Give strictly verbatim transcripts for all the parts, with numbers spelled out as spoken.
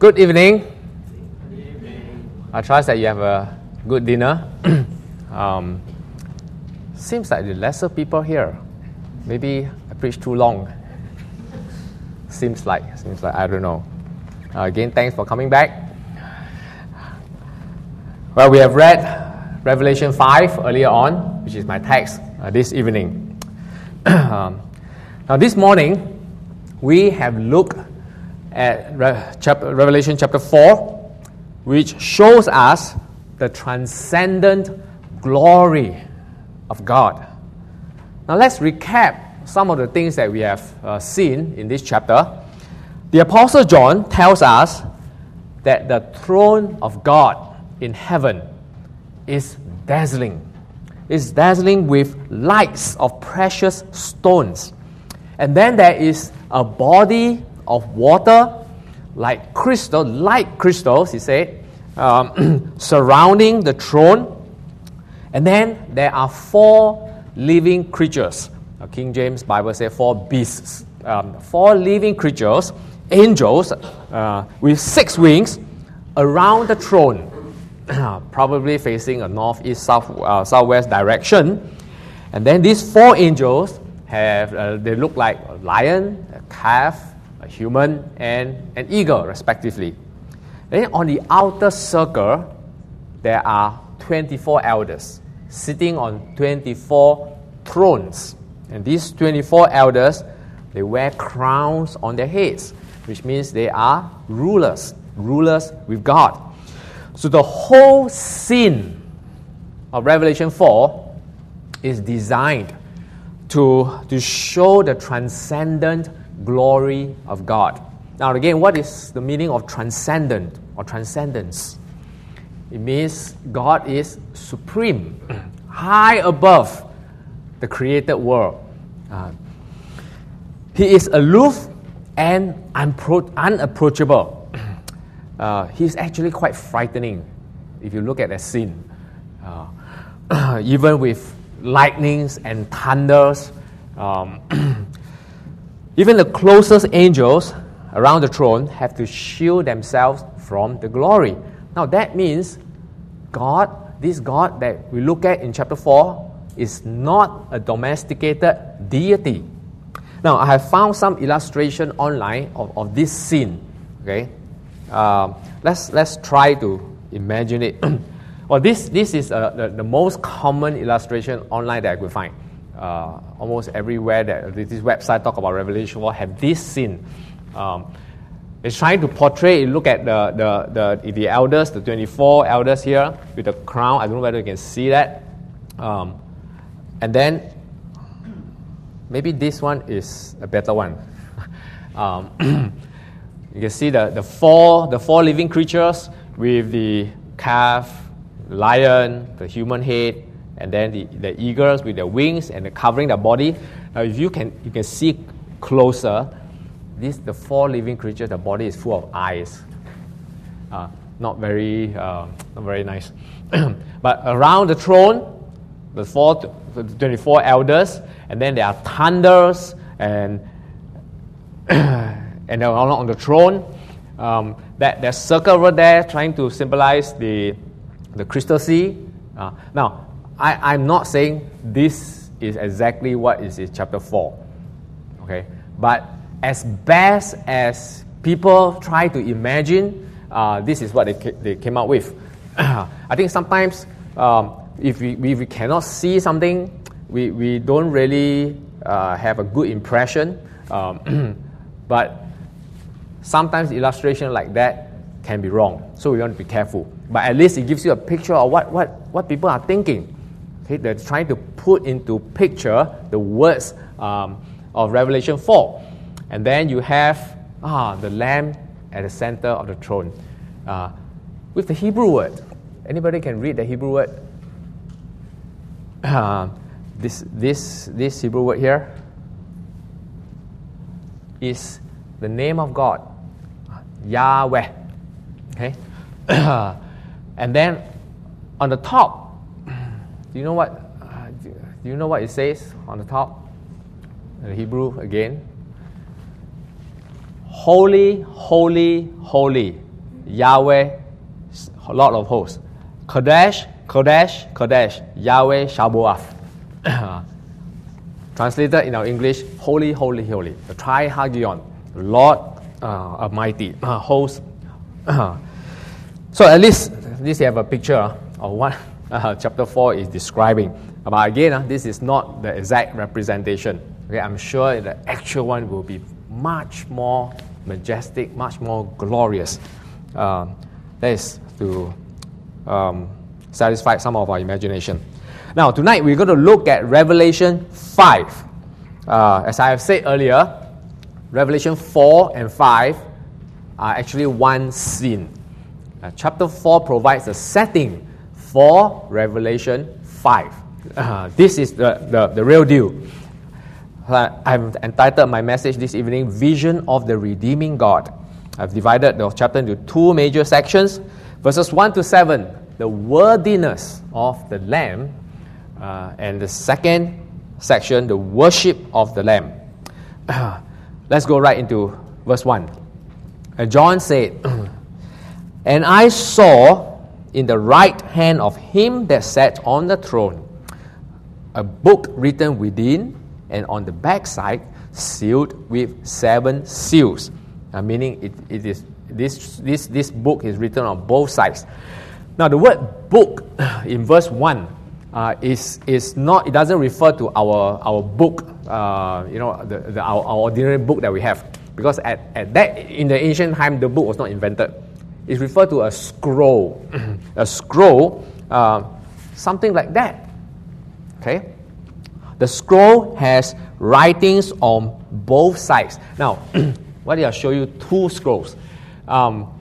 Good evening. Good evening. I trust that you have a good dinner. um, seems like the lesser people here. Maybe I preached too long. seems like, seems like, I don't know. Uh, again, thanks for coming back. Well, we have read Revelation five earlier on, which is my text uh, this evening. um, now, this morning, we have looked at Re- chapter, Revelation chapter four, which shows us the transcendent glory of God. Now let's recap some of the things that we have uh, seen in this chapter. The Apostle John tells us that the throne of God in heaven is dazzling. It's dazzling with lights of precious stones. And then there is a body of water, like crystal, like crystals, he said, um, surrounding the throne. And then there are four living creatures. Now, King James Bible says four beasts. Um, four living creatures, angels, uh, with six wings around the throne, probably facing a north, east, south, uh, southwest direction. And then these four angels have, uh, they look like a lion, a calf, a human, and an eagle, respectively. Then on the outer circle, there are twenty-four elders sitting on twenty-four thrones. And these twenty-four elders, they wear crowns on their heads, which means they are rulers, rulers with God. So the whole scene of Revelation four is designed to, to show the transcendent glory of God. Now again, what is the meaning of transcendent or transcendence? It means God is supreme, high above the created world. Uh, he is aloof and unpro- unapproachable. Uh, he's actually quite frightening if you look at that scene. Uh, even with lightnings and thunders, um, even the closest angels around the throne have to shield themselves from the glory. Now that means God, this God that we look at in chapter four, is not a domesticated deity. Now I have found some illustration online of, of this scene. Okay, um, let's let's try to imagine it. Well, this this is uh, the, the most common illustration online that I could find. Uh, almost everywhere that this website talk about Revelation will have this scene. Um, it's trying to portray. Look at the, the the the elders, the twenty-four elders here with the crown. I don't know whether you can see that. Um, and then maybe this one is a better one. um, you can see the, the four the four living creatures with the calf, lion, the human head, and then the, the eagles with their wings and the covering their body. Now, if you can you can see closer, this the four living creatures. The body is full of eyes. Uh, not very uh, not very nice. But around the throne, the four, the twenty-four elders, and then there are thunders and and along on the throne. Um, that that circle over there trying to symbolize the the crystal sea. Uh, now. I, I'm not saying this is exactly what is in chapter four, okay? But as best as people try to imagine, uh, this is what they, ca- they came up with. I think sometimes um, if, we, if we cannot see something, we, we don't really uh, have a good impression. Um, but sometimes illustration like that can be wrong, so we want to be careful. But at least it gives you a picture of what, what, what people are thinking. Okay, they're trying to put into picture the words um, of Revelation four. And then you have ah, the Lamb at the center of the throne. Uh, with the Hebrew word. Anybody can read the Hebrew word? Uh, this, this, this Hebrew word here is the name of God, Yahweh. Okay? And then on the top, do you know what? Uh, do you know what it says on the top? The Hebrew again. Holy, holy, holy Yahweh, Lord of hosts. Kodesh, Kodesh, Kodesh, Yahweh Shaboath. Translated in our English, Holy, Holy, Holy. The Trihagion, Lord uh, Almighty, uh, host. Uh, so at least this you have a picture of what uh, chapter four is describing. But again, uh, this is not the exact representation. Okay, I'm sure the actual one will be much more majestic, much more glorious. Uh, that is to um, satisfy some of our imagination. Now, tonight we're going to look at Revelation five. Uh, as I have said earlier, Revelation four and five are actually one scene. Uh, chapter four provides a setting for Revelation five. Uh, this is the, the, the real deal. Uh, I've entitled my message this evening, Vision of the Redeeming God. I've divided the chapter into two major sections. Verses one to seven, the worthiness of the Lamb. Uh, and the second section, the worship of the Lamb. Uh, let's go right into verse one. And John said, And I saw in the right hand of him that sat on the throne a book written within and on the backside, sealed with seven seals. Uh, meaning it, it is this, this, this book is written on both sides. Now the word book in verse one Uh, is is not. It doesn't refer to our our book. Uh, you know, the, the our, our ordinary book that we have, because at, at that in the ancient time the book was not invented. It's referred to a scroll, a scroll, uh, something like that. Okay, the scroll has writings on both sides. Now, what did I show you? Two scrolls. Um,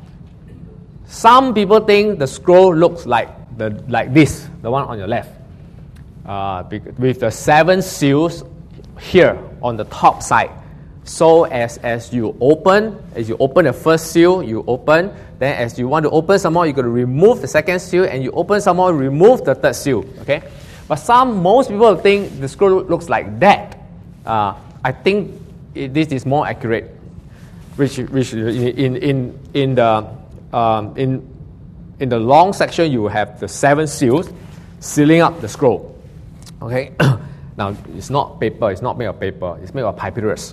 some people think the scroll looks like the like this, the one on your left. Uh, with the seven seals here on the top side. So as, as you open, as you open the first seal, you open. Then as you want to open some more, you're going to remove the second seal, and you open some more, remove the third seal. Okay? But some, most people think the scroll looks like that. Uh, I think it, this is more accurate. Which, which in in in the um, in in the long section, you have the seven seals sealing up the scroll. Okay, now it's not paper, it's not made of paper, it's made of papyrus.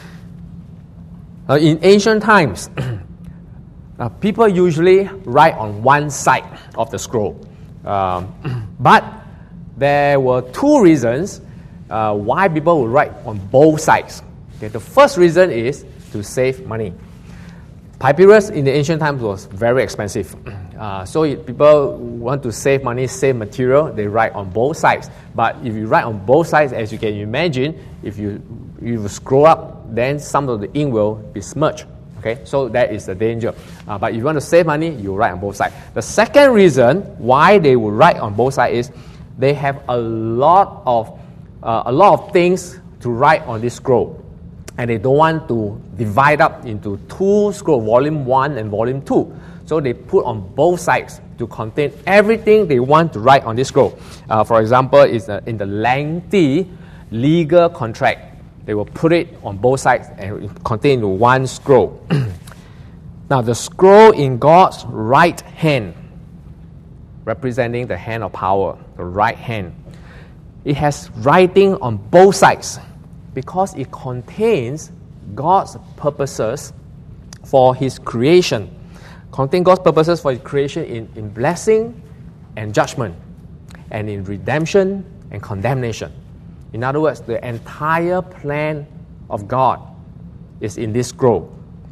Uh, in ancient times, uh, people usually write on one side of the scroll. Um, but there were two reasons uh, why people would write on both sides. Okay, the first reason is to save money. Papyrus in the ancient times was very expensive. Uh, so if people want to save money, save material, they write on both sides. But if you write on both sides, as you can imagine, if you, if you scroll up, then some of the ink will be smudged. Okay, so that is the danger. Uh, but if you want to save money, you write on both sides. The second reason why they would write on both sides is they have a lot of uh, a lot of things to write on this scroll. And they don't want to divide up into two scrolls, volume one and volume two. So they put on both sides to contain everything they want to write on this scroll. Uh, for example, is uh, in the lengthy legal contract, they will put it on both sides and contain one scroll. Now, the scroll in God's right hand, representing the hand of power, the right hand, it has writing on both sides, because it contains God's purposes for His creation. Contain God's purposes for His creation in, in blessing and judgment, and in redemption and condemnation. In other words, the entire plan of God is in this scroll.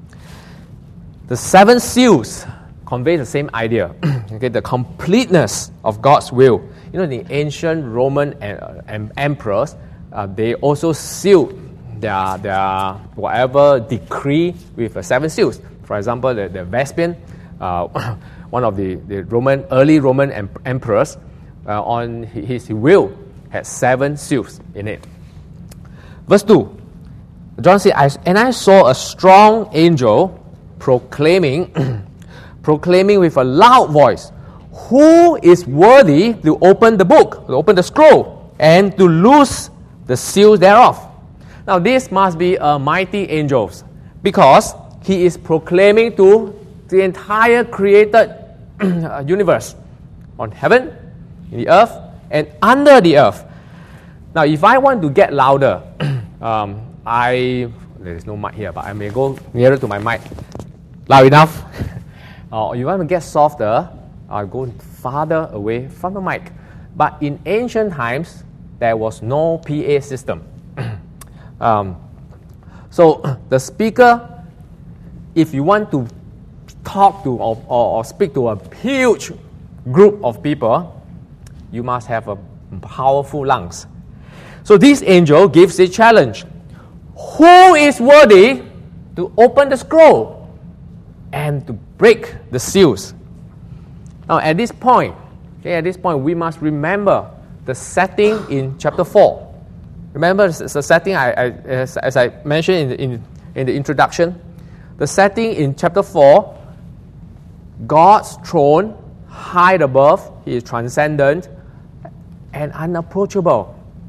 The seven seals convey the same idea. Okay, the completeness of God's will. You know, the ancient Roman uh, emperors, Uh, they also sealed their, their whatever decree with uh, seven seals. For example, the, the Vespasian, uh, one of the, the Roman early Roman em- emperors, uh, on his will had seven seals in it. Verse two, John said, I, and I saw a strong angel proclaiming, proclaiming with a loud voice, who is worthy to open the book, to open the scroll, and to loose the seals thereof. Now this must be a mighty angel, because he is proclaiming to the entire created universe on heaven, in the earth, and under the earth. Now, if I want to get louder, um, I there is no mic here, but I may go nearer to my mic. Loud enough? Or you want to get softer, I'll go farther away from the mic. But in ancient times, there was no P A system. um, so the speaker, if you want to talk to or, or, or speak to a huge group of people, you must have a powerful lungs. So this angel gives a challenge. Who is worthy to open the scroll and to break the seals? Now at this point, okay, at this point we must remember the setting in chapter four. Remember the setting I, I, as, as I mentioned in the, in, in the introduction. The setting in chapter four, God's throne, high above, He is transcendent and unapproachable.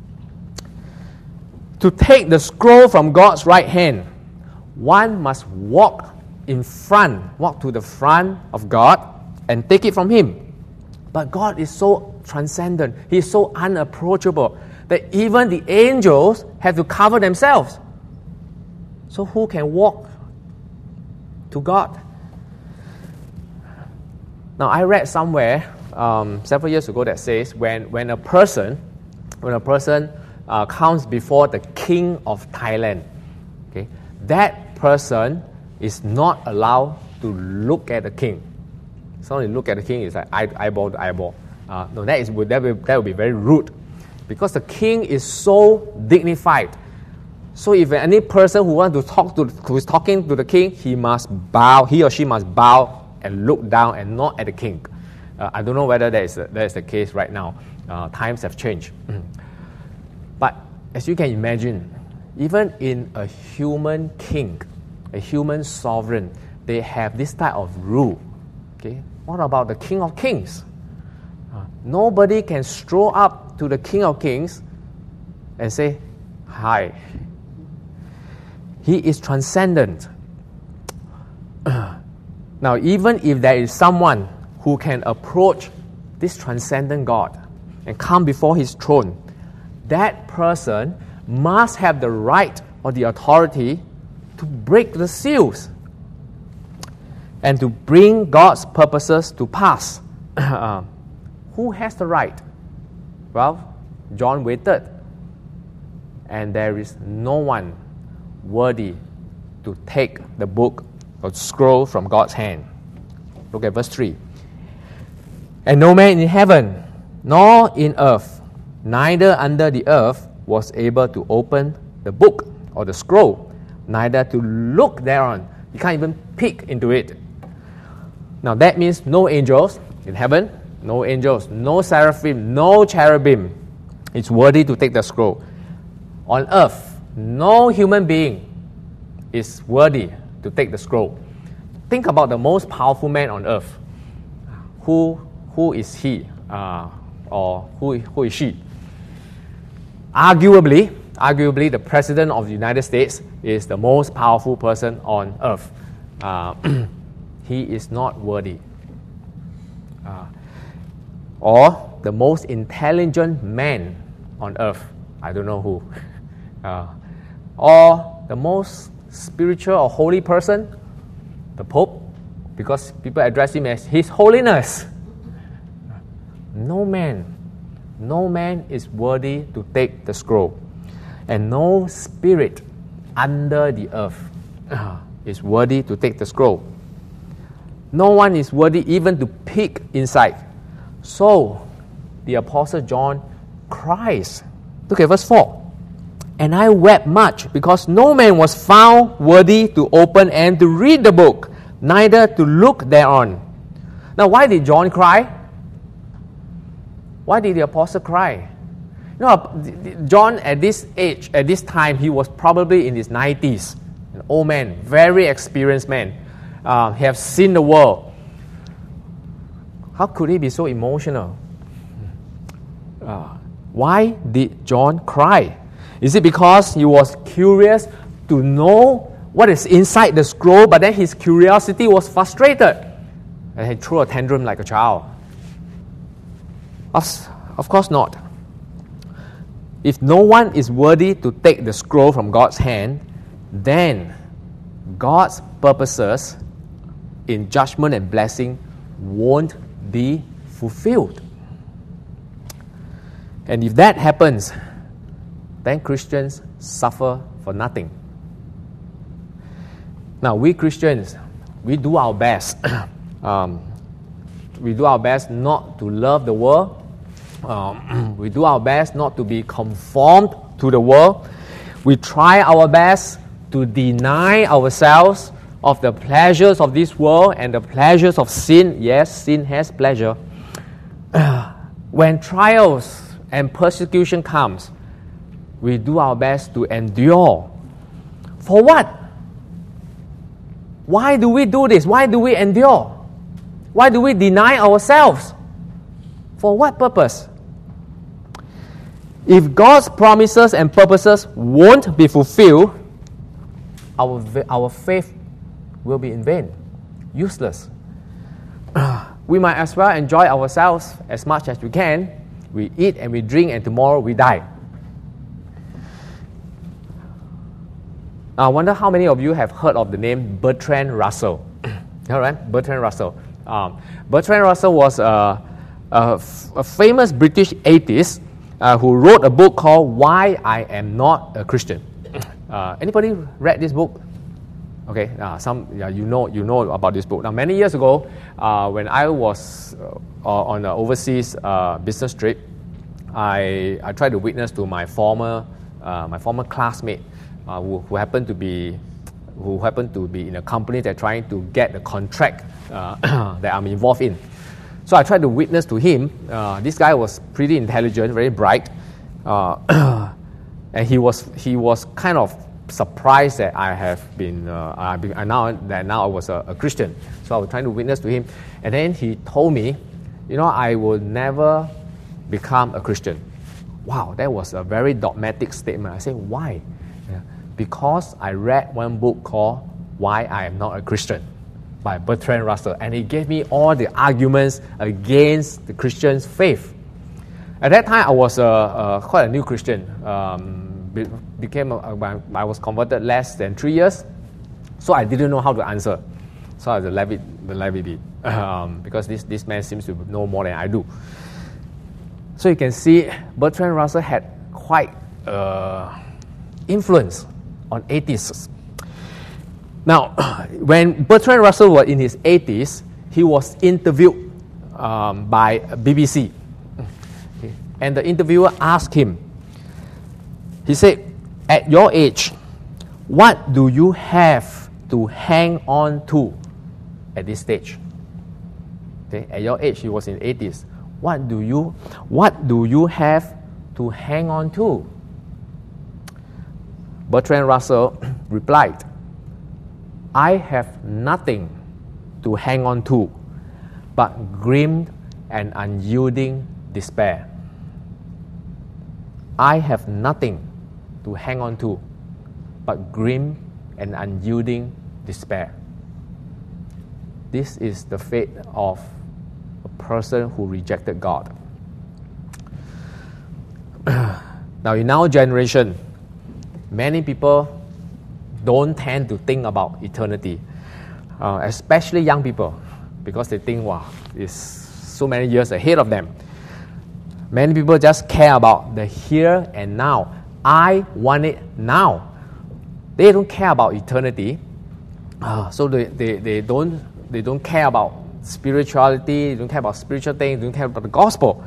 To take the scroll from God's right hand, one must walk in front, walk to the front of God and take it from Him. But God is so transcendent, He is so unapproachable that even the angels have to cover themselves. So who can walk to God? Now I read somewhere um, several years ago that says when, when a person, when a person Uh, comes before the king of Thailand, okay, that person is not allowed to look at the king. So when you look at the king, it's like eye, eyeball to eyeball. Uh, no, that is that will, that will be very rude, because the king is so dignified. So if any person who wants to talk to, who is talking to the king, he must bow. He or she must bow and look down and not at the king. Uh, I don't know whether that is a, that is the case right now. Uh, times have changed. But as you can imagine, even in a human king, a human sovereign, they have this type of rule. Okay, what about the King of Kings? Uh, nobody can stroll up to the King of Kings and say, "Hi." He is transcendent. Now, even if there is someone who can approach this transcendent God and come before His throne, that person must have the right or the authority to break the seals and to bring God's purposes to pass. uh, who has the right? Well, John waited, and there is no one worthy to take the book or scroll from God's hand. Look at verse three. And no man in heaven, nor in earth, neither under the earth was able to open the book or the scroll, neither to look thereon. You can't even peek into it. Now that means no angels in heaven, no angels, no seraphim, no cherubim is worthy to take the scroll. On earth, no human being is worthy to take the scroll. Think about the most powerful man on earth. Who, who is he uh, or who, who is she? Arguably, arguably, the President of the United States is the most powerful person on earth. Uh, he is not worthy. Uh, or the most intelligent man on earth, I don't know who. Uh, or the most spiritual or holy person, the Pope, because people address him as His Holiness. No man. No man is worthy to take the scroll, and no spirit under the earth uh, is worthy to take the scroll. No one is worthy even to peek inside. So, the Apostle John cries. Look at verse four. And I wept much, because no man was found worthy to open and to read the book, neither to look thereon. Now, why did John cry? Why did the apostle cry? You know, John at this age, at this time, he was probably in his nineties. An old man, very experienced man. Uh, he has seen the world. How could he be so emotional? Uh, why did John cry? Is it because he was curious to know what is inside the scroll, but then his curiosity was frustrated. And he threw a tantrum like a child. Of, of course not. If no one is worthy to take the scroll from God's hand, then God's purposes in judgment and blessing won't be fulfilled. And if that happens, then Christians suffer for nothing. Now, we Christians, we do our best. um, we do our best not to love the world. Um, we do our best not to be conformed to the world. We try our best to deny ourselves of the pleasures of this world and the pleasures of sin. Yes, sin has pleasure. When trials and persecution comes, we do our best to endure. For what? Why do we do this? Why do we endure? Why do we deny ourselves? For what purpose? If God's promises and purposes won't be fulfilled, our, our faith will be in vain, useless. We might as well enjoy ourselves as much as we can. We eat and we drink, and tomorrow we die. I wonder how many of you have heard of the name Bertrand Russell. All right, Bertrand Russell. Um, Bertrand Russell was a, a, f- a famous British atheist uh, who wrote a book called Why I Am Not a Christian. Uh, anybody read this book? Okay, uh, some yeah, you know you know about this book. Now, many years ago, uh, when I was uh, on an overseas uh, business trip, I I tried to witness to my former uh, my former classmate uh, who, who happened to be who happened to be in a company that's trying to get the contract uh, that I'm involved in. So I tried to witness to him. Uh, this guy was pretty intelligent, very bright, uh, and he was he was kind of surprised that I have been, uh, I've been I now that now I was a, a Christian. So I was trying to witness to him, and then he told me, you know, I will never become a Christian. Wow, that was a very dogmatic statement. I said, why? Yeah, because I read one book called Why I Am Not a Christian by Bertrand Russell, and he gave me all the arguments against the Christian's faith. At that time, I was a, a, quite a new Christian. Um, became a, I was converted less than three years, so I didn't know how to answer. So I let it, let it be, um, because this, this man seems to know more than I do. So you can see Bertrand Russell had quite uh, influence on atheists. Now, when Bertrand Russell was in his eighties, he was interviewed um, by B B C. Okay. And the interviewer asked him, he said, at your age, what do you have to hang on to at this stage? Okay, at your age, he was in eighties. What do you, what do you have to hang on to? Bertrand Russell replied, I have nothing to hang on to but grim and unyielding despair. I have nothing to hang on to but grim and unyielding despair. This is the fate of a person who rejected God. Now, in our generation, many people don't tend to think about eternity, uh, especially young people, because they think, wow, it's so many years ahead of them. Many people just care about the here and now. I want it now. They don't care about eternity, uh, so they, they, they don't they don't care about spirituality. They don't care about spiritual things. They don't care about the gospel.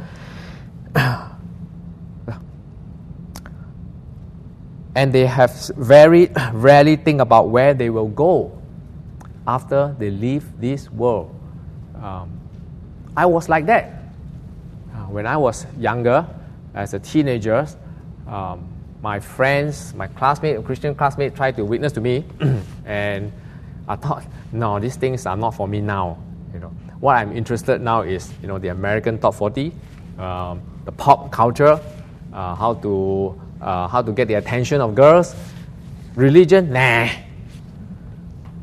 And they have very rarely think about where they will go after they leave this world. Um, I was like that. Uh, when I was younger, as a teenager, um, my friends, my classmates, Christian classmates tried to witness to me, and I thought, no, these things are not for me now. You know, what I'm interested now is, you know, the American Top forty, um, the pop culture, uh, how to uh, how to get the attention of girls. Religion, nah.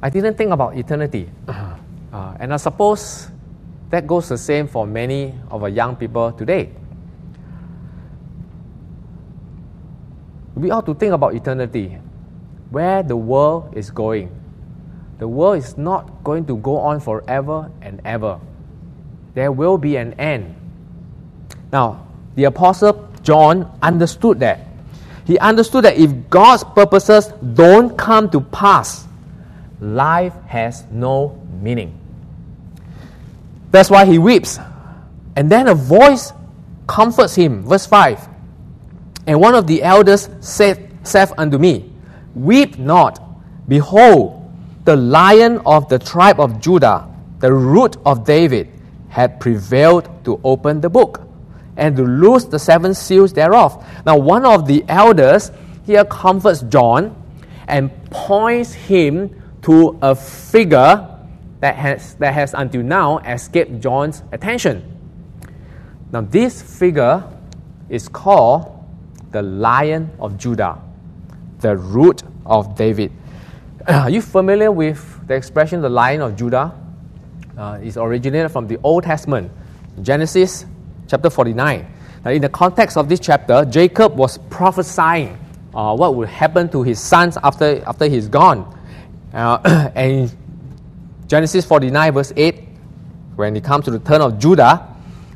I didn't think about eternity. Uh, and I suppose that goes the same for many of our young people today. We ought to think about eternity, where the world is going. The world is not going to go on forever and ever. There will be an end. Now, the Apostle John understood that. He understood that if God's purposes don't come to pass, life has no meaning. That's why he weeps. And then a voice comforts him. Verse five. And one of the elders said, saith unto me, Weep not. Behold, the Lion of the tribe of Judah, the Root of David, had prevailed to open the book and to loose the seven seals thereof. Now one of the elders here comforts John and points him to a figure that has, that has until now escaped John's attention. Now this figure is called the Lion of Judah, the Root of David. Are you familiar with the expression the Lion of Judah? Uh, it's originated from the Old Testament, Genesis chapter forty-nine. Now in the context of this chapter, Jacob was prophesying uh, what will happen to his sons after, after he's gone. Uh, and in Genesis forty-nine verse eight, when it comes to the turn of Judah,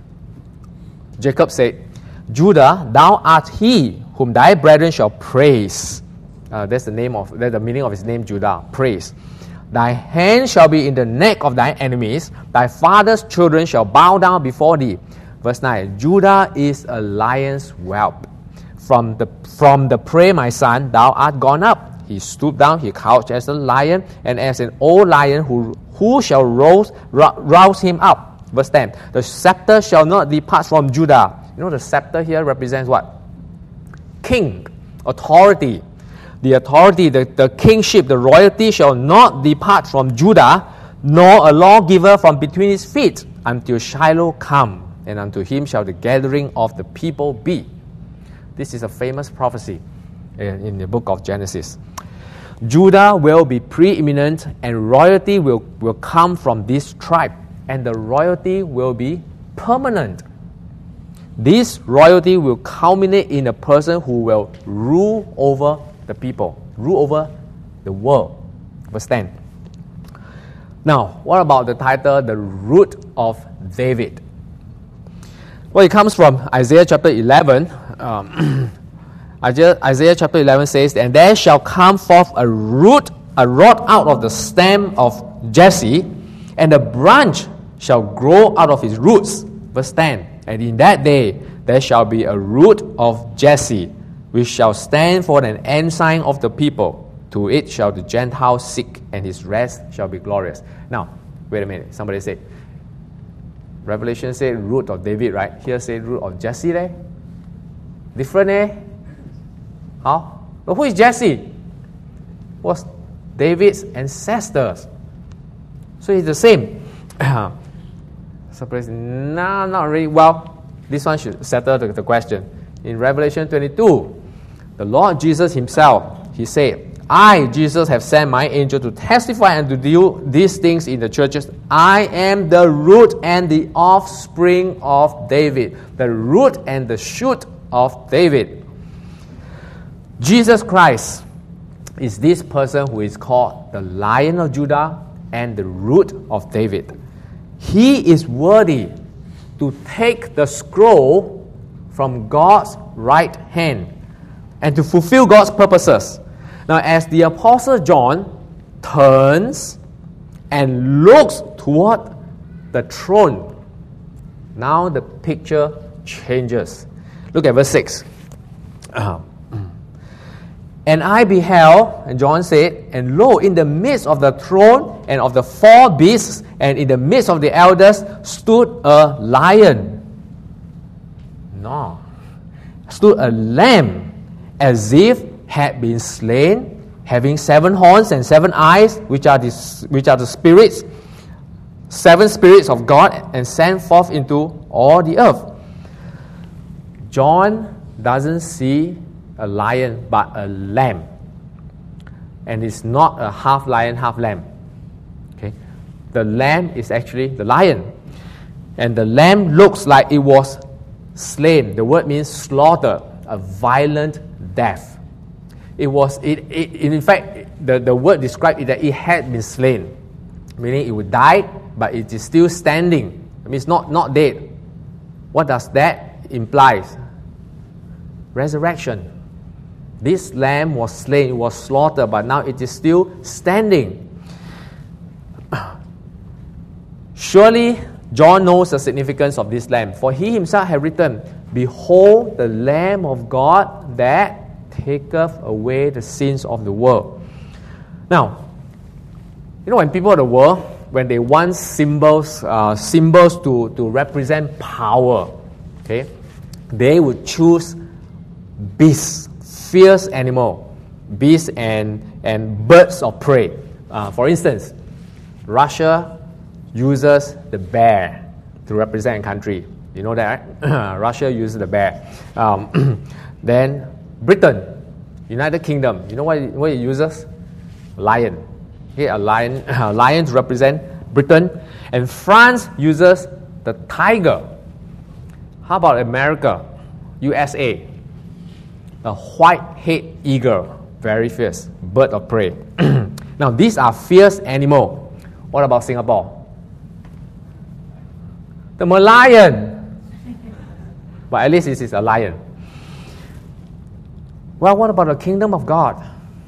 Jacob said, Judah, thou art he whom thy brethren shall praise. Uh, that's the name of that's the meaning of his name, Judah, praise. Thy hand shall be in the neck of thy enemies, thy father's children shall bow down before thee. Verse nine, Judah is a lion's whelp. From the from the prey, my son, thou art gone up. He stooped down, he couched as a lion, and as an old lion, who who shall rouse, rouse him up? Verse ten, the scepter shall not depart from Judah. You know, the scepter here represents what? King, authority. The authority, the, the kingship, the royalty shall not depart from Judah, nor a lawgiver from between his feet, until Shiloh come, and unto him shall the gathering of the people be. This is a famous prophecy in, in the book of Genesis. Judah will be preeminent, and royalty will, will come from this tribe, and the royalty will be permanent. This royalty will culminate in a person who will rule over the people, rule over the world. Verse ten. Now, what about the title, the Root of David? Well, it comes from Isaiah chapter eleven. Um, Isaiah, Isaiah chapter eleven says, And there shall come forth a root, a rod out of the stem of Jesse, and a branch shall grow out of his roots. Verse ten. And in that day there shall be a root of Jesse, which shall stand for an ensign of the people. To it shall the Gentiles seek, and his rest shall be glorious. Now, wait a minute. Somebody said, Revelation said root of David, right? Here say root of Jesse, eh? Different, eh? How? But who is Jesse? Was David's ancestors. So it's the same. Surprise? No, not really. Well, this one should settle the, the question. In Revelation twenty-two, the Lord Jesus himself, he said, I, Jesus, have sent my angel to testify and to do these things in the churches. I am the root and the offspring of David, the root and the shoot of David. Jesus Christ is this person who is called the Lion of Judah and the Root of David. He is worthy to take the scroll from God's right hand and to fulfill God's purposes. Now, as the Apostle John turns and looks toward the throne, now the picture changes. Look at verse six. Uh, And I beheld, and John said, and lo, in the midst of the throne and of the four beasts, and in the midst of the elders, stood a lion. No. Stood a lamb, as if had been slain, having seven horns and seven eyes, which are the, which are the spirits, seven spirits of God, and sent forth into all the earth. John doesn't see a lion, but a lamb. And it's not a half lion, half lamb. the lamb is actually the lion. And the lamb looks like it was slain. The word means slaughter, a violent death. It was, it, it, in fact, the, the word described it that it had been slain, meaning it would die, but it is still standing. It means not, not dead. What does that imply? Resurrection. This lamb was slain, it was slaughtered, but now it is still standing. Surely John knows the significance of this lamb, for he himself had written, "Behold the Lamb of God that taketh away the sins of the world." Now, you know, when people of the world, when they want symbols, uh, symbols to, to represent power, okay, they would choose beasts, fierce animal, beasts and, and birds of prey. Uh, for instance, Russia uses the bear to represent a country. You know that, right? Russia uses the bear. Um, then Britain, United Kingdom, you know what it, what it uses? Lion. Okay, a lion, a lion to represent Britain. And France uses the tiger. How about America? U S A. A white-headed eagle, very fierce, bird of prey. Now, these are fierce animals. What about Singapore? The Merlion. But at least this is a lion. Well, what about the kingdom of God?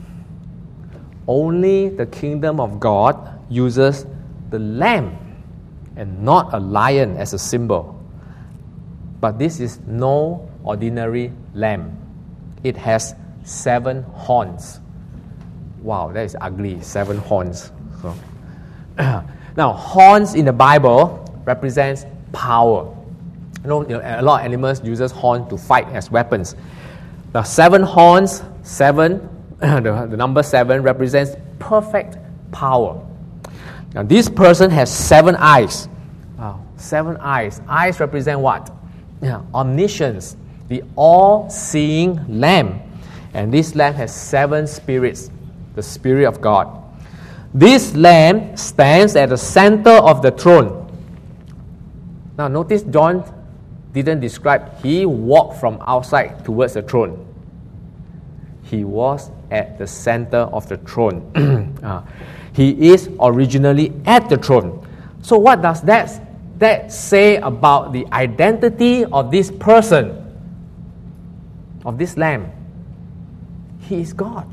Only the kingdom of God uses the lamb and not a lion as a symbol. But this is no ordinary lamb. It has seven horns. Wow, that is ugly, seven horns. So, now, horns in the Bible represents power. You know, you know, a lot of animals uses horn to fight as weapons. Now, seven horns, seven, the, the number seven represents perfect power. Now, this person has seven eyes. Wow, seven eyes. Eyes represent what? Yeah, omniscience, the all-seeing Lamb. And this Lamb has seven spirits, the Spirit of God. This Lamb stands at the center of the throne. Now, notice John didn't describe he walked from outside towards the throne. He was at the center of the throne. uh, he is originally at the throne. So what does that, that say about the identity of this person, of this Lamb? He is God.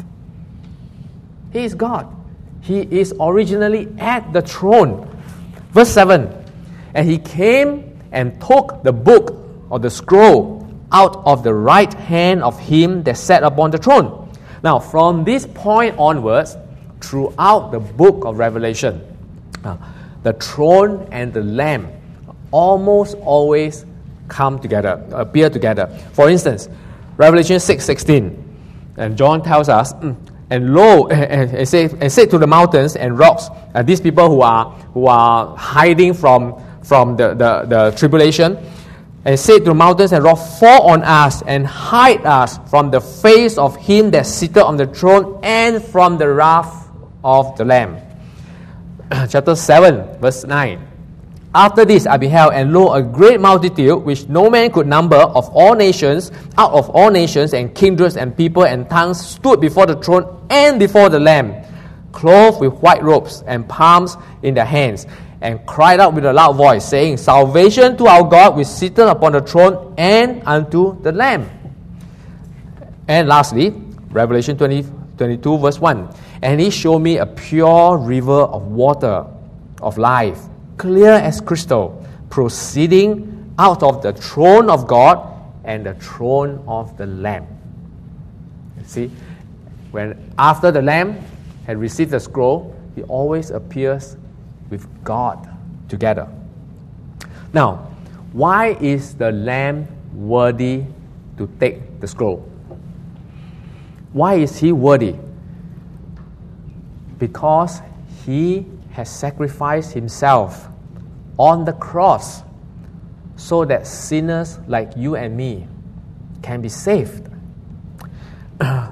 He is God. He is originally at the throne. Verse seven. And he came and took the book or the scroll out of the right hand of him that sat upon the throne. Now, from this point onwards, throughout the book of Revelation, uh, the throne and the Lamb almost always come together, appear together. For instance, Revelation six sixteen, and John tells us, and lo, and, and, say, and say to the mountains and rocks, uh, these people who are who are hiding from from the, the, the tribulation, and say to the mountains and rocks, fall on us and hide us from the face of him that sitteth on the throne and from the wrath of the Lamb. Chapter seven, verse nine. After this I beheld, and lo, a great multitude, which no man could number, of all nations, out of all nations and kindreds and people and tongues, stood before the throne and before the Lamb, clothed with white robes and palms in their hands, and cried out with a loud voice, saying, Salvation to our God, which sitteth upon the throne, and unto the Lamb. And lastly, Revelation twenty, twenty-two, verse one. And he showed me a pure river of water of life, clear as crystal, proceeding out of the throne of God and the throne of the Lamb. You see, when after the Lamb had received the scroll, he always appears with God together. Now, why is the Lamb worthy to take the scroll? Why is he worthy? Because he has sacrificed himself on the cross so that sinners like you and me can be saved.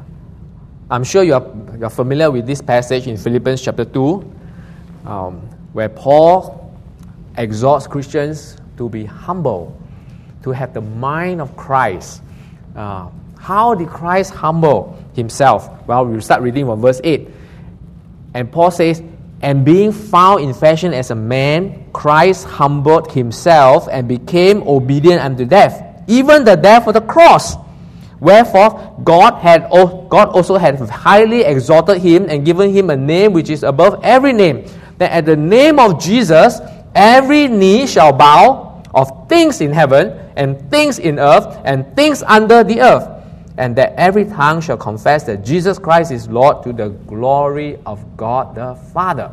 I'm sure you are, you are familiar with this passage in Philippians chapter two, um, where Paul exhorts Christians to be humble, to have the mind of Christ. Uh, how did Christ humble himself? Well, we'll start reading from verse eight. And Paul says, "And being found in fashion as a man, Christ humbled himself and became obedient unto death, even the death of the cross. Wherefore God had God also had highly exalted him and given him a name which is above every name, that at the name of Jesus every knee shall bow, of things in heaven and things in earth and things under the earth, and that every tongue shall confess that Jesus Christ is Lord, to the glory of God the Father."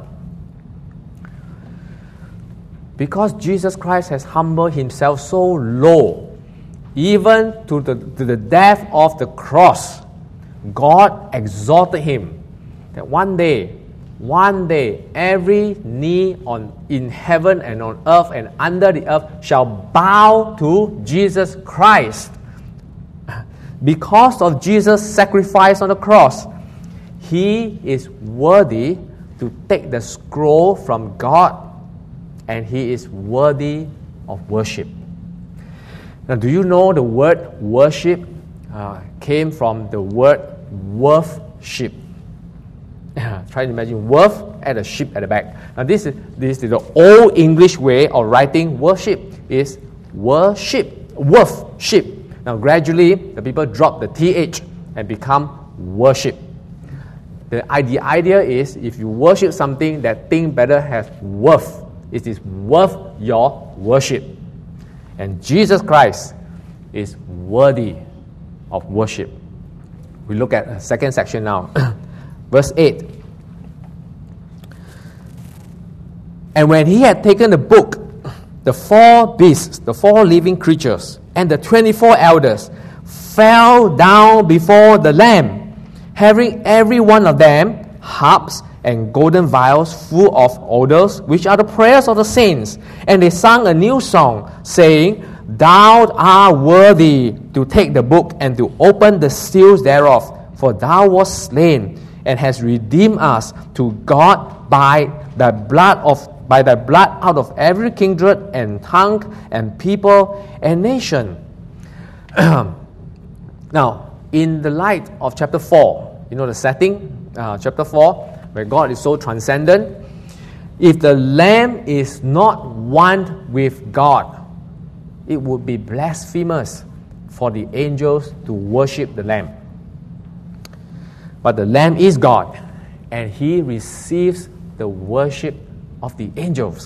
Because Jesus Christ has humbled himself so low, even to the, to the death of the cross, God exalted him, that one day, one day, every knee on in heaven and on earth and under the earth shall bow to Jesus Christ. Because of Jesus' sacrifice on the cross, he is worthy to take the scroll from God, and he is worthy of worship. Now, do you know the word worship uh, came from the word worth-ship? Try to imagine worth at a ship at the back. Now, this is this is the old English way of writing worship, is worship, worth-ship. Now, gradually, the people drop the th and become worship. The, the idea is, if you worship something, that thing better have worth. It is worth your worship. And Jesus Christ is worthy of worship. We look at the second section now. Verse eight. "And when he had taken the book, the four beasts, the four living creatures, and the twenty-four elders fell down before the Lamb, having every one of them harps and golden vials full of odors, which are the prayers of the saints. And they sang a new song, saying, Thou art worthy to take the book and to open the seals thereof, for thou wast slain, and hast redeemed us to God by thy blood of by thy blood out of every kindred and tongue and people and nation." Now, in the light of chapter four, you know the setting, uh, chapter four, where God is so transcendent. If the Lamb is not one with God, it would be blasphemous for the angels to worship the Lamb. But the Lamb is God, and he receives the worship of the angels.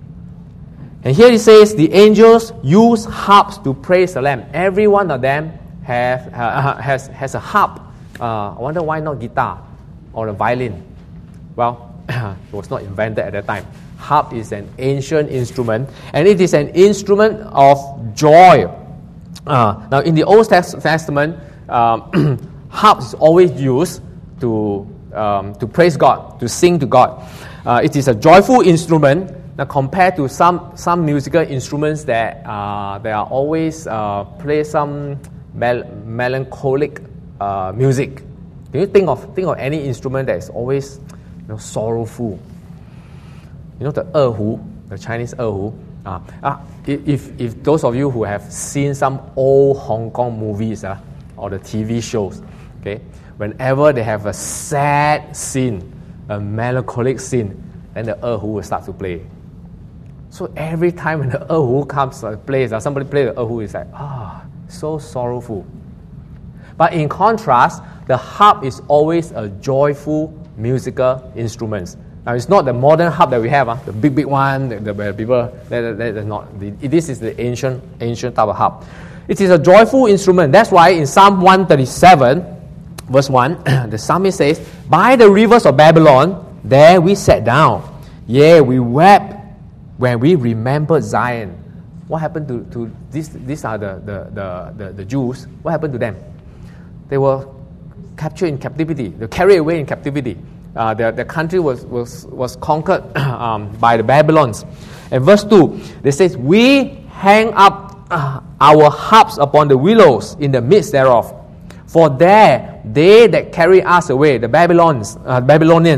And here it says the angels use harps to praise the Lamb. Every one of them have uh, has has a harp. Uh, I wonder why not guitar or a violin. Well, it was not invented at that time. Harp is an ancient instrument, and it is an instrument of joy. Uh, now, in the Old Testament, um, harp is always used to um, to praise God, to sing to God. Uh, it is a joyful instrument. Now, compared to some some musical instruments that uh, they are always uh, play some mel- melancholic uh, music. Can you think of think of any instrument that is always, you know, sorrowful? You know the erhu, the Chinese erhu. Uh, uh, if if those of you who have seen some old Hong Kong movies uh, or the T V shows, okay, whenever they have a sad scene, a melancholic scene, then the erhu will start to play. So every time when the erhu comes and uh, plays, uh, somebody plays the erhu, it's like, ah, so sorrowful. But in contrast, the harp is always a joyful musical instrument. Now, it's not the modern harp that we have, uh, the big, big one, the, the people, that, that, that not, the, this is the ancient, ancient type of harp. It is a joyful instrument. That's why in Psalm one thirty-seven, verse one, the psalmist says, By the rivers of Babylon, there we sat down. Yea, we wept when we remembered Zion. What happened to, to these, these are the, the, the, the, the Jews. What happened to them? They were captured in captivity. They were carried away in captivity. Uh, their, their country was, was, was conquered um, by the Babylons. And verse two, they say, We hang up uh, our harps upon the willows in the midst thereof. For there they that carry us away, the Babylons, uh, Babylonians,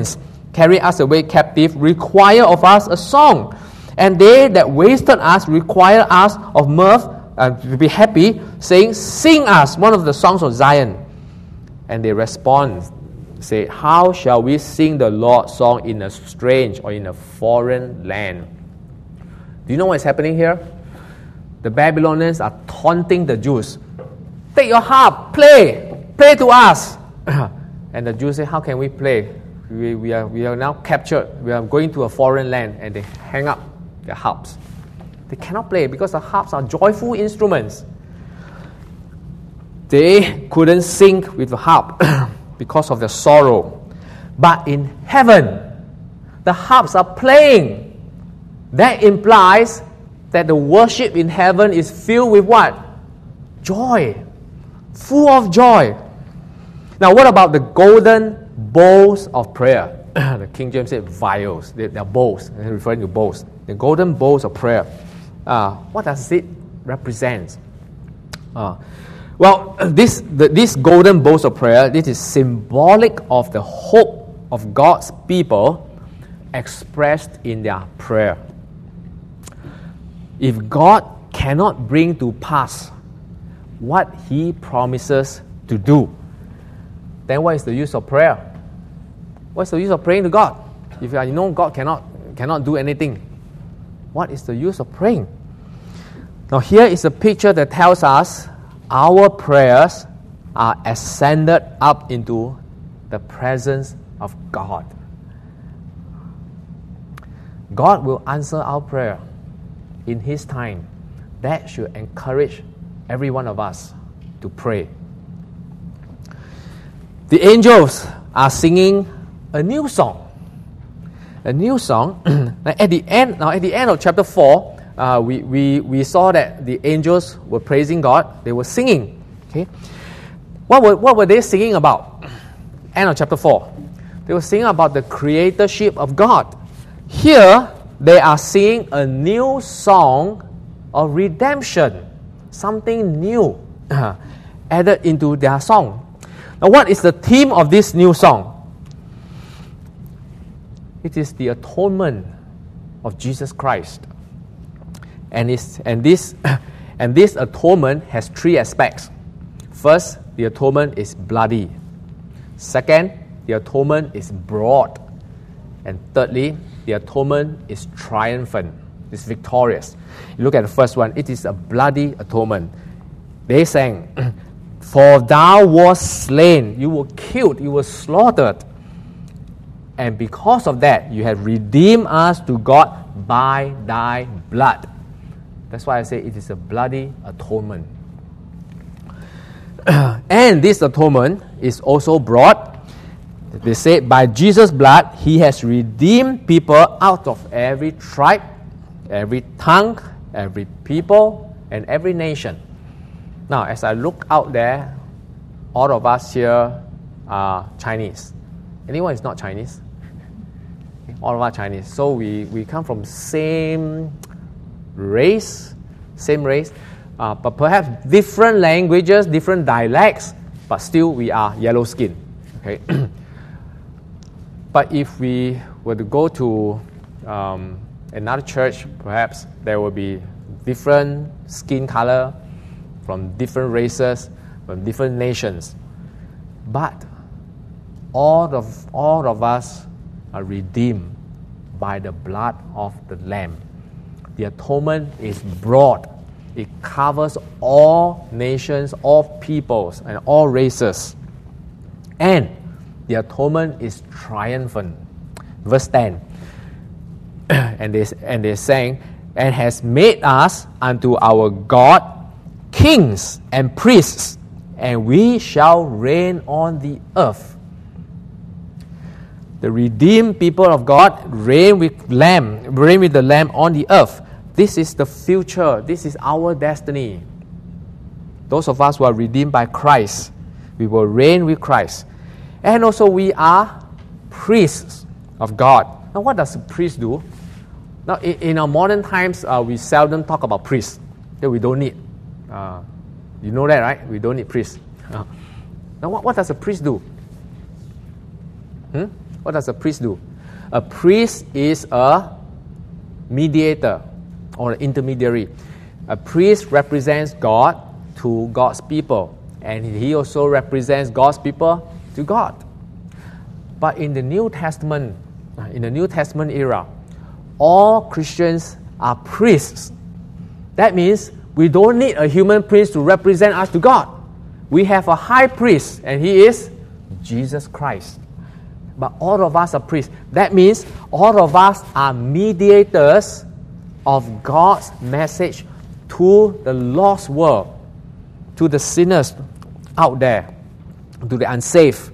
carry us away captive require of us a song. And they that wasted us require us of mirth, uh, to be happy, saying, sing us one of the songs of Zion. And they respond, say, how shall we sing the Lord's song in a strange or in a foreign land? Do you know what is happening here? The Babylonians are taunting the Jews. Take your harp, play, play to us. And the Jews say, how can we play? We, we, are, we are now captured. We are going to a foreign land. And they hang up their harps. They cannot play because the harps are joyful instruments. They couldn't sing with the harp because of their sorrow. But in heaven, the harps are playing. That implies that the worship in heaven is filled with what? Joy. Full of joy. Now, what about the golden bowls of prayer? The King James said vials. They, they're bowls. They're referring to bowls. The golden bowls of prayer. Uh, what does it represent? Uh, well, this, the, this golden bowls of prayer, this is symbolic of the hope of God's people expressed in their prayer. If God cannot bring to pass what He promises to do, then what is the use of prayer? What's the use of praying to God? If you know God cannot, cannot do anything, what is the use of praying? Now here is a picture that tells us our prayers are ascended up into the presence of God. God will answer our prayer in His time. That should encourage every one of us to pray. The angels are singing a new song. A new song. at the end, now at the end of chapter four, uh, we, we, we saw that the angels were praising God. They were singing. Okay, what were what were they singing about? End of chapter four. They were singing about the creatorship of God. Here they are singing a new song of redemption, something new added into their song. Now, what is the theme of this new song? It is the atonement of Jesus Christ. And, it's, and, this, and this atonement has three aspects. First, the atonement is bloody. Second, the atonement is broad. And thirdly, the atonement is triumphant, it's victorious. You look at the first one, it is a bloody atonement. They sang, for thou wast slain, you were killed, you were slaughtered. And because of that, you have redeemed us to God by thy blood. That's why I say it is a bloody atonement. And this atonement is also broad. They say, by Jesus' blood, He has redeemed people out of every tribe, every tongue, every people, and every nation. Now, as I look out there, all of us here are Chinese. Anyone is not Chinese? All of us Chinese. So we, we come from same race, same race, uh, but perhaps different languages, different dialects, but still we are yellow skin. Okay. But if we were to go to um, another church, perhaps there will be different skin color from different races, from different nations. But all of all of us are redeemed by the blood of the Lamb. The atonement is broad. It covers all nations, all peoples, and all races. And the atonement is triumphant. Verse ten. and, they, and they're saying, and has made us unto our God kings and priests, and we shall reign on the earth. The redeemed people of God reign with Lamb, reign with the Lamb on the earth. This is the future. This is our destiny. Those of us who are redeemed by Christ, we will reign with Christ. And also we are priests of God. Now what does a priest do? Now in, in our modern times, uh, we seldom talk about priests. That we don't need. Uh, you know that, right? We don't need priests. Uh, now what, what does a priest do? Hmm? What does a priest do? A priest is a mediator or an intermediary. A priest represents God to God's people, and he also represents God's people to God. But in the New Testament, in the New Testament era, all Christians are priests. That means we don't need a human priest to represent us to God. We have a high priest, and he is Jesus Christ. But all of us are priests. That means all of us are mediators of God's message to the lost world, to the sinners out there, to the unsaved.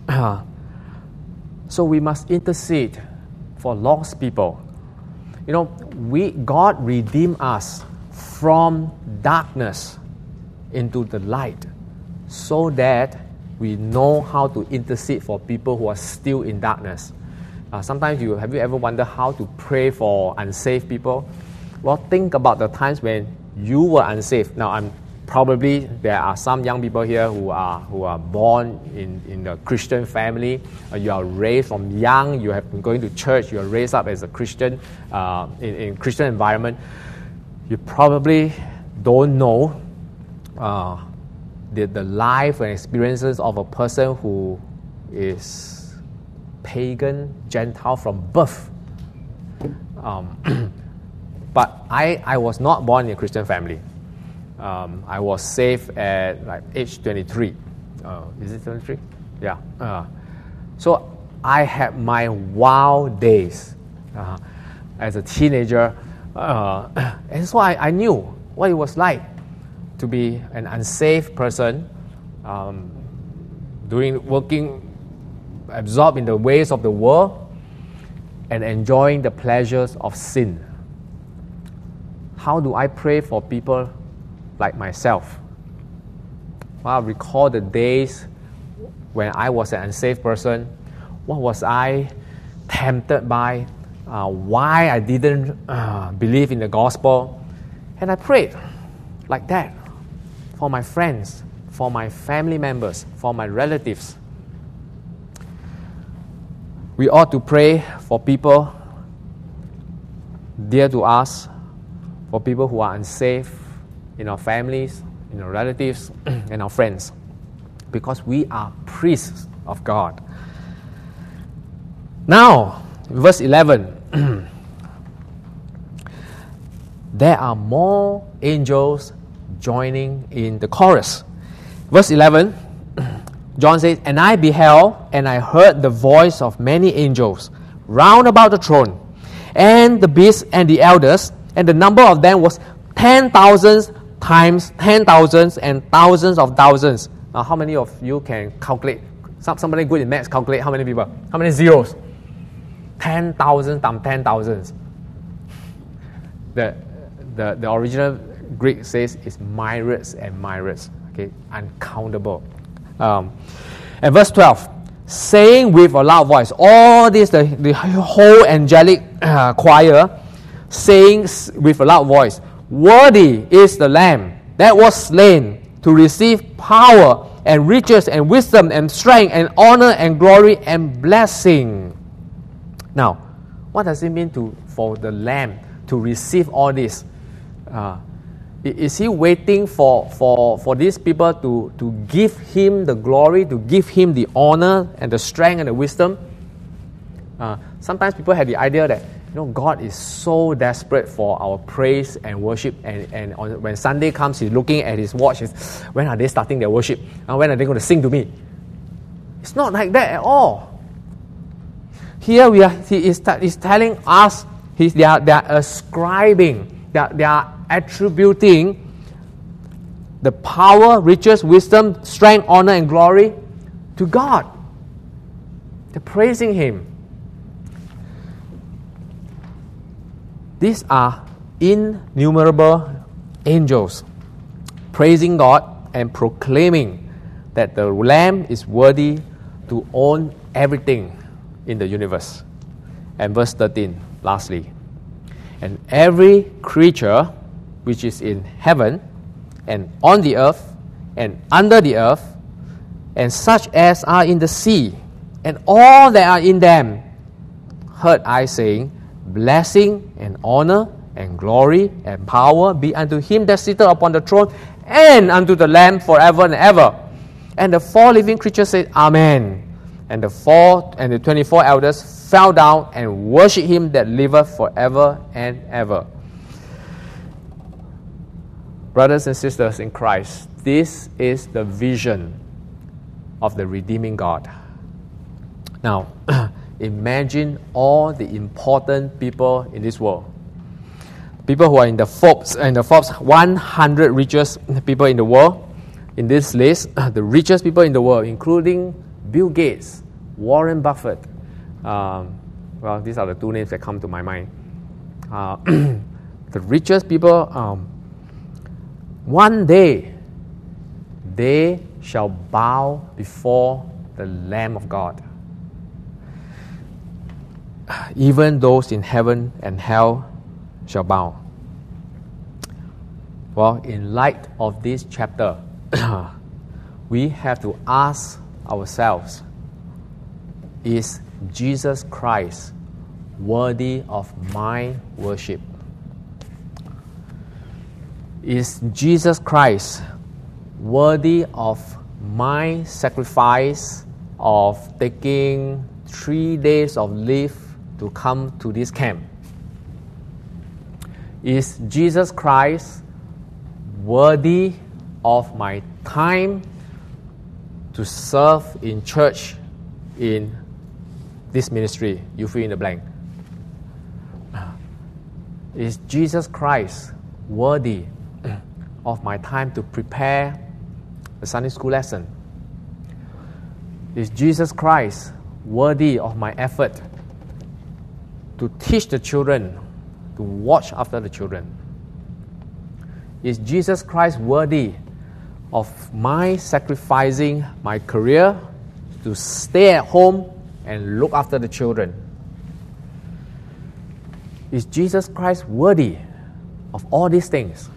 So we must intercede for lost people. You know, we God redeemed us from darkness into the light, so that we know how to intercede for people who are still in darkness. Uh, sometimes you have you ever wondered how to pray for unsaved people? Well, think about the times when you were unsaved. Now, I'm probably there are some young people here who are who are born in in a Christian family. Uh, you are raised from young. You have been going to church. You are raised up as a Christian uh, in in Christian environment. You probably don't know uh, the the life and experiences of a person who is pagan, Gentile from birth. Um, but I, I was not born in a Christian family. Um, I was saved at like age twenty-three. Uh, is it twenty-three? Yeah. Uh, so I had my wild days uh, as a teenager. Uh, and so I, I knew what it was like to be an unsaved person, um, doing, working, absorbed in the ways of the world, and enjoying the pleasures of sin. How do I pray for people like myself? Well, I recall the days when I was an unsaved person. What was I tempted by? Uh, why I didn't uh, believe in the gospel? And I prayed like that for my friends, for my family members, for my relatives. We ought to pray for people dear to us, for people who are unsaved in our families, in our relatives, and our friends, because we are priests of God. Now, verse eleven. There are more angels joining in the chorus. Verse eleven, John says, "And I beheld, and I heard the voice of many angels round about the throne, and the beasts and the elders, and the number of them was ten thousands times ten thousands and thousands of thousands." Now, how many of you can calculate? Some, somebody good in maths, calculate how many people? How many zeros? ten thousand times ten thousands. The, the, the original Greek says is myriads and myriads. Okay, uncountable. Um, and verse twelve, saying with a loud voice, all this, the, the whole angelic uh, choir, saying with a loud voice, "Worthy is the Lamb that was slain to receive power and riches and wisdom and strength and honor and glory and blessing." Now, what does it mean to for the Lamb to receive all this? Uh, is he waiting for, for, for these people to, to give him the glory, to give him the honor and the strength and the wisdom? Uh, sometimes people have the idea that, you know, God is so desperate for our praise and worship, and, and on, when Sunday comes, he's looking at his watch. He's, when are they starting their worship? And when are they going to sing to me? It's not like that at all. Here we are, he is, is telling us, he's, they, are, they are ascribing, they are, they are attributing the power, riches, wisdom, strength, honor, and glory to God. They're praising him. These are innumerable angels praising God and proclaiming that the Lamb is worthy to own everything in the universe. And verse thirteen, lastly, "And every creature which is in heaven and on the earth and under the earth, and such as are in the sea, and all that are in them, heard I saying, Blessing and honor and glory and power be unto him that sitteth upon the throne and unto the Lamb forever and ever. And the four living creatures said, Amen. And the four and the twenty-four elders fell down and worshipped him that liveth forever and ever. Brothers and sisters in Christ, this is the vision of the redeeming God. Now, imagine all the important people in this world. People who are in the Forbes, in the Forbes one hundred richest people in the world. In this list, the richest people in the world, including Bill Gates, Warren Buffett. Um, well, these are the two names that come to my mind. Uh, the richest people, um, one day, they shall bow before the Lamb of God. Even those in heaven and hell shall bow. Well, in light of this chapter, we have to ask ourselves, is Jesus Christ worthy of my worship? Is Jesus Christ worthy of my sacrifice of taking three days of leave to come to this camp? Is Jesus Christ worthy of my time to serve in church in this ministry? You fill in the blank. Is Jesus Christ worthy of my time to prepare the Sunday school lesson? Is Jesus Christ worthy of my effort to teach the children, to watch after the children? Is Jesus Christ worthy of my sacrificing my career to stay at home and look after the children? Is Jesus Christ worthy of all these things?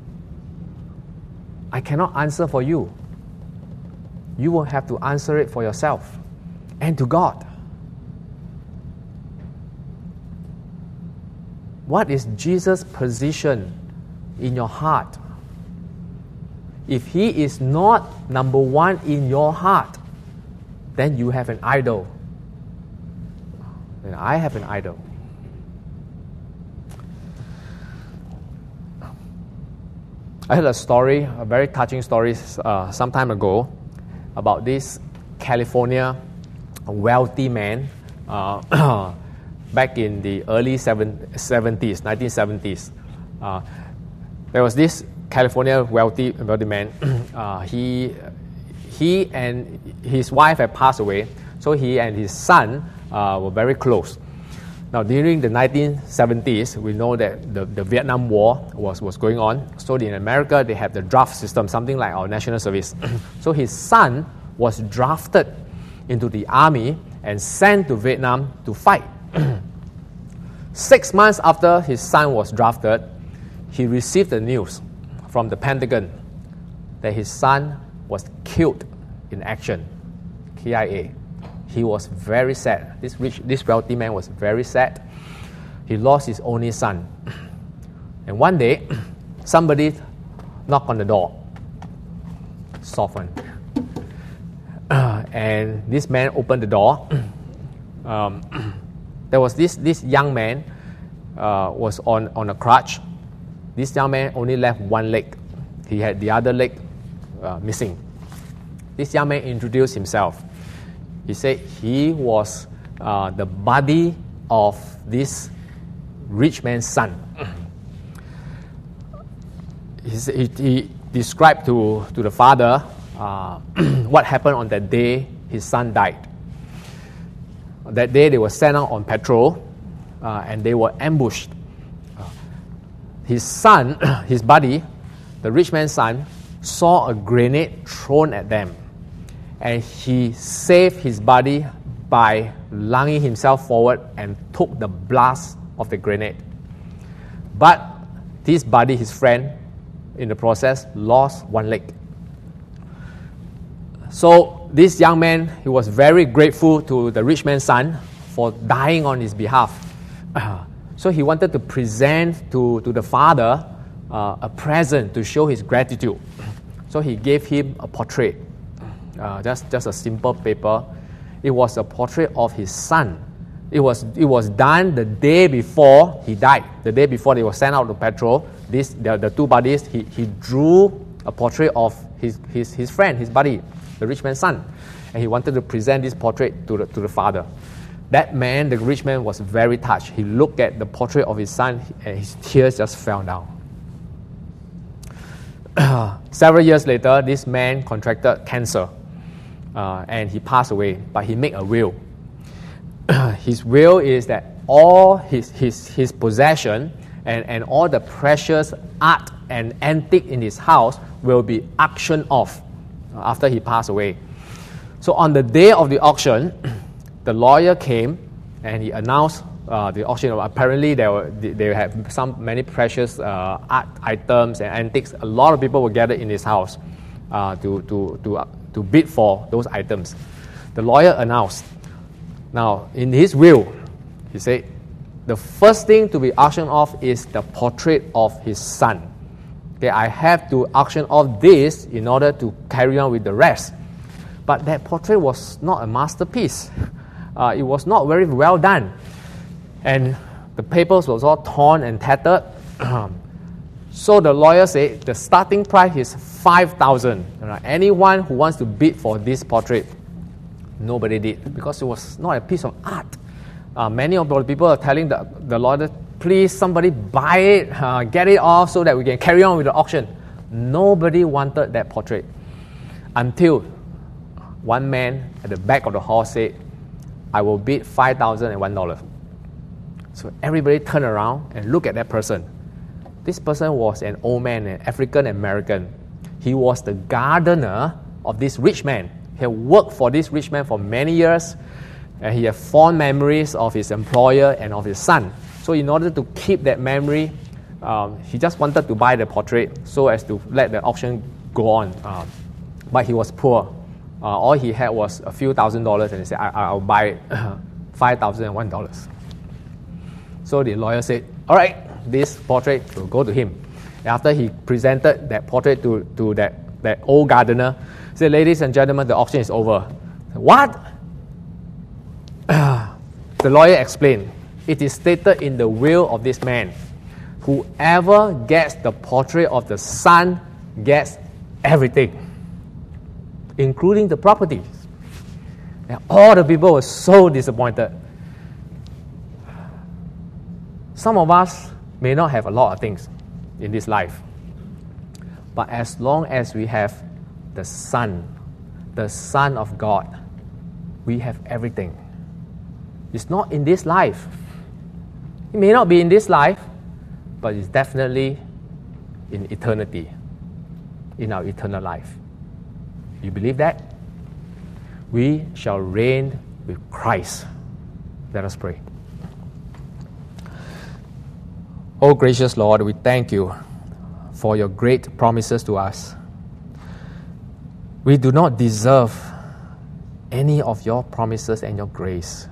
I cannot answer for you. You will have to answer it for yourself and to God. What is Jesus' position in your heart? If he is not number one in your heart, then you have an idol. And I have an idol. I heard a story, a very touching story uh, some time ago about this California wealthy man uh, back in the early seventies, nineteen seventies. Uh, there was this California wealthy wealthy man. uh, he he and his wife had passed away, so he and his son uh, were very close. Now, during the nineteen seventies, we know that the, the Vietnam War was, was going on. So in America, they have the draft system, something like our national service. So his son was drafted into the army and sent to Vietnam to fight. Six months after his son was drafted, he received the news from the Pentagon that his son was killed in action, K I A. He was very sad. This rich, this wealthy man was very sad. He lost his only son. And one day, somebody knocked on the door. Soft one. Uh, and this man opened the door. Um, there was this, this young man uh, was on, on a crutch. This young man only left one leg. He had the other leg uh, missing. This young man introduced himself. He said he was uh, the buddy of this rich man's son. He, he described to, to the father uh, what happened on that day his son died. That day they were sent out on patrol uh, and they were ambushed. Uh, his son, his buddy, the rich man's son, saw a grenade thrown at them. And he saved his body by lunging himself forward and took the blast of the grenade. But this buddy, his friend, in the process, lost one leg. So this young man, he was very grateful to the rich man's son for dying on his behalf. So he wanted to present to, to the father uh, a present to show his gratitude. So he gave him a portrait, uh, just, just a simple paper. It was a portrait of his son. It was, it was done the day before he died. The day before they were sent out to patrol, this, the, the two buddies, he, he drew a portrait of his, his, his friend, his buddy, the rich man's son. And he wanted to present this portrait to the, to the father. That man, the rich man, was very touched. He looked at the portrait of his son and his tears just fell down. Several years later, this man contracted cancer uh, and he passed away, but he made a will. His will is that all his, his, his possession and, and all the precious art and antique in his house will be auctioned off after he passed away. So on the day of the auction, the lawyer came and he announced uh, the auction. Apparently, there were they had some many precious uh, art items and antiques. A lot of people were gathered in his house uh, to to to uh, to bid for those items. The lawyer announced. Now, in his will, he said, the first thing to be auctioned off is the portrait of his son. Okay, I have to auction off this in order to carry on with the rest. But that portrait was not a masterpiece. Uh, it was not very well done. And the papers was all torn and tattered. So the lawyer said the starting price is five thousand dollars. Right? Anyone who wants to bid for this portrait, nobody did because it was not a piece of art. Uh, many of the people are telling the, the lawyer, please somebody buy it, uh, get it off so that we can carry on with the auction. Nobody wanted that portrait until one man at the back of the hall said, I will bid five thousand one dollars. So everybody turned around and looked at that person. This person was an old man, an African American. He was the gardener of this rich man. He had worked for this rich man for many years, and he had fond memories of his employer and of his son. So in order to keep that memory, um, he just wanted to buy the portrait so as to let the auction go on. Um, but he was poor. Uh, all he had was a few thousand dollars, and he said, I, I'll buy it, five thousand one dollars. So the lawyer said, all right, this portrait will go to him. After he presented that portrait to, to that, that old gardener, he said, ladies and gentlemen, the auction is over. What? The lawyer explained, it is stated in the will of this man, whoever gets the portrait of the son gets everything, including the properties. And all the people were so disappointed. Some of us may not have a lot of things in this life, but as long as we have the Son, the Son of God, we have everything. It's not in this life. It may not be in this life, but it's definitely in eternity, in our eternal life. You believe that? We shall reign with Christ. Let us pray. Oh, gracious Lord, we thank you for your great promises to us. We do not deserve any of your promises and your grace.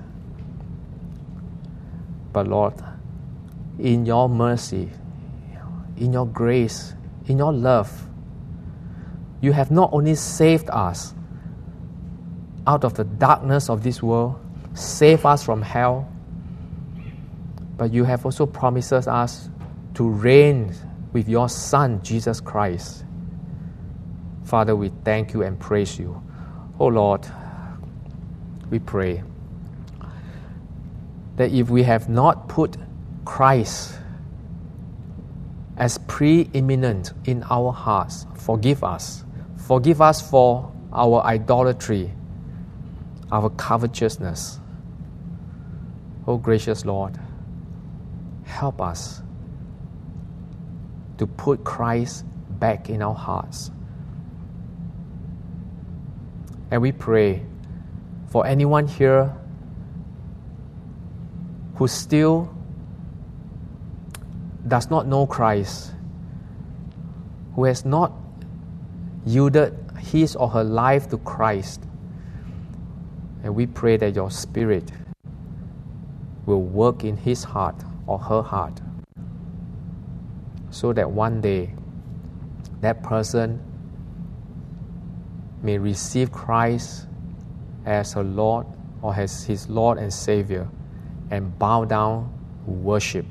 But Lord, in your mercy, in your grace, in your love, you have not only saved us out of the darkness of this world, saved us from hell, but you have also promised us to reign with your Son, Jesus Christ. Father, we thank you and praise you. Oh Lord, we pray that if we have not put Christ as preeminent in our hearts, forgive us. Forgive us for our idolatry, our covetousness. Oh gracious Lord, help us to put Christ back in our hearts. And we pray for anyone here who still does not know Christ, who has not yielded his or her life to Christ. And we pray that your Spirit will work in his heart or her heart, so that one day that person may receive Christ as her Lord or as his Lord and Savior and bow down to worship.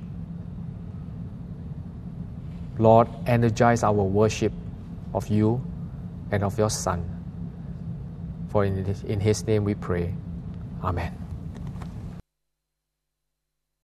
Lord, energize our worship of you and of your Son. For in his, in his name we pray. Amen.